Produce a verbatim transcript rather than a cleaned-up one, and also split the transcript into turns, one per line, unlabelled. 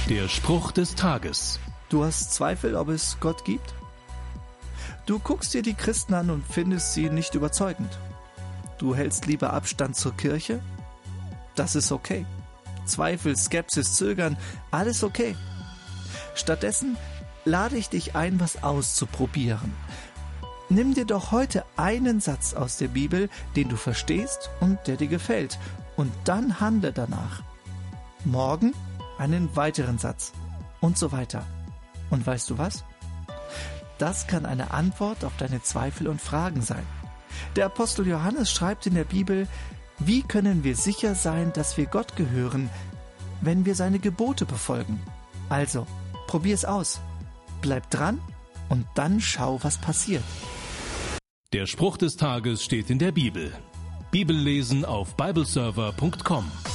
Der Spruch des Tages.
Du hast Zweifel, ob es Gott gibt? Du guckst dir die Christen an und findest sie nicht überzeugend. Du hältst lieber Abstand zur Kirche? Das ist okay. Zweifel, Skepsis, Zögern, alles okay. Stattdessen lade ich dich ein, was auszuprobieren. Nimm dir doch heute einen Satz aus der Bibel, den du verstehst und der dir gefällt, und dann handle danach. Morgen einen weiteren Satz und so weiter. Und weißt du was? Das kann eine Antwort auf deine Zweifel und Fragen sein. Der Apostel Johannes schreibt in der Bibel: Wie können wir sicher sein, dass wir Gott gehören, wenn wir seine Gebote befolgen? Also, probier es aus. Bleib dran und dann schau, was passiert.
Der Spruch des Tages steht in der Bibel. Bibellesen auf bibleserver punkt com.